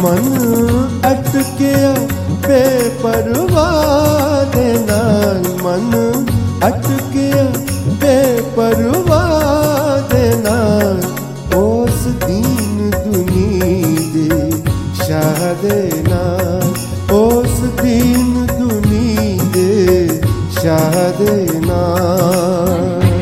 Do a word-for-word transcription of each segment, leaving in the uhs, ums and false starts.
मन अटकिया बेपरवाह दे नाल, मन अटकिया बेपरवाह दे नाल, उस दीन दुनी दे शाह दे नाल, उस दीन दुनी दे शाह दे नाल।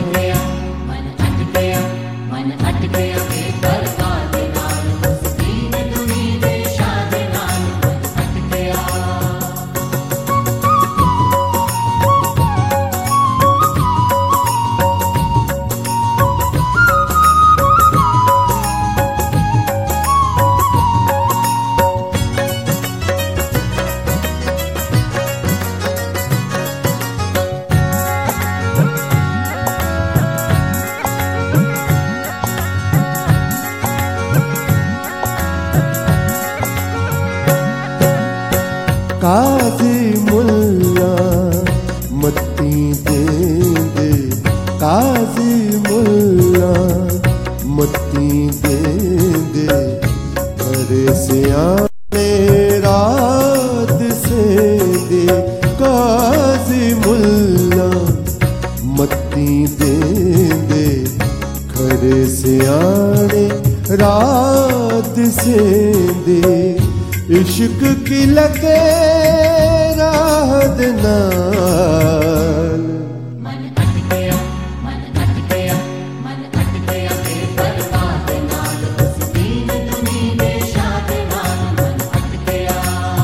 काजी मुल्ला मत्ती देंदे, काजी मुल्ला मत्ती देंदे, करे सियाने रात से दे, काजी मुल्ला मत्ती देंदे, करे सियाने रात से दे, इश्क की लगे राह दे नाल, मन अट गया, मन अट गया, मन अट गया बेपरवाह दे नाल, उस दीन दुनी दे शाह दे नाल, मन अट गया।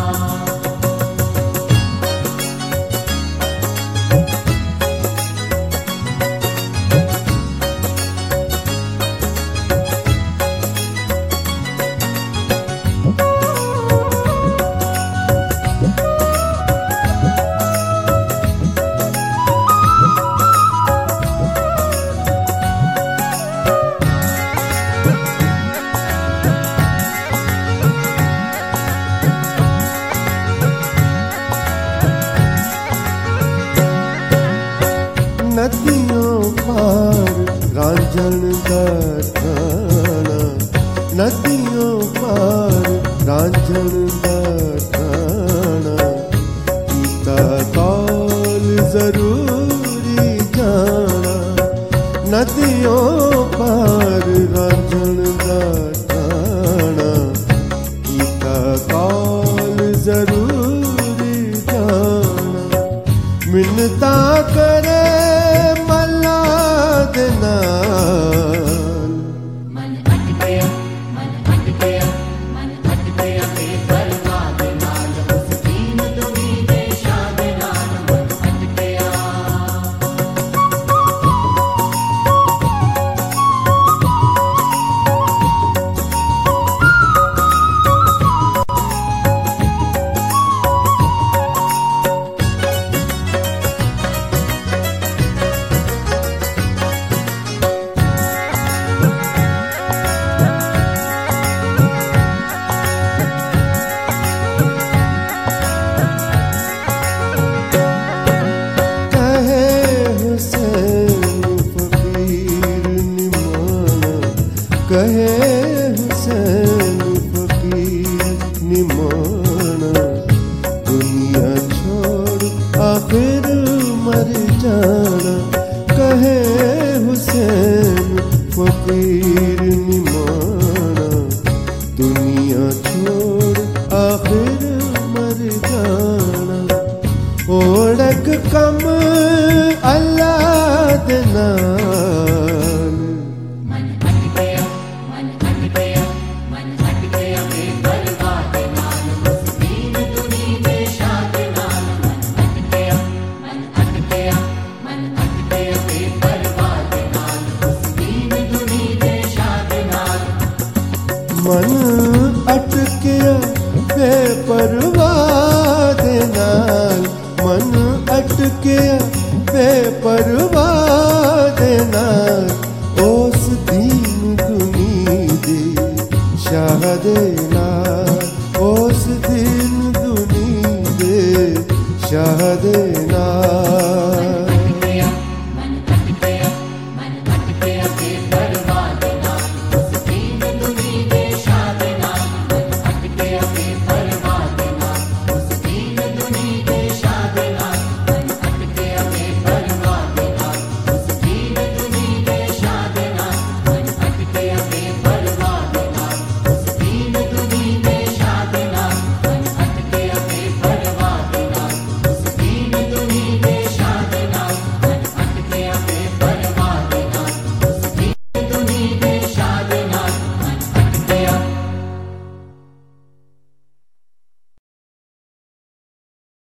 नदियों पार रांझण दा ठाणा, नदियों पार रांझण दा ठाणा, कीता कौल जरूरी जाना, नदियों पार रांझण दा ठाणा, कीता कौल जरूरी जाना, मिन्नता करे नाल, मन अट गया, मन अट गया, मन अट गया बेपरवाह दे नाल, उस दीन दुनी दे शाह दे नाल, मन अट गया। कहे हुसैन फकीर निमाना, दुनिया छोड़ आखिर मर जाना, कहे हुसैन फकीर निमाना, दुनिया छोड़ आखिर मर जाना, ओढ़क कम अल्लाह दे नाल, मन अट गया, मन अट गया, मन अट गया बेपरवाह दे नाल, उस दीन दुनी दे शाह दे नाल, मन अट गया, मन अट गया, मन अट गया बेपरवाह दे नाल, उस दीन दुनी दे शाह दे नाल, मन अटकिया बेपरवाह दे नाल, मन अटकिया बेपरवाह दे नाल, उस दीन दुनी दे शाह दे नाल, उस दीन दुनी दे शाह दे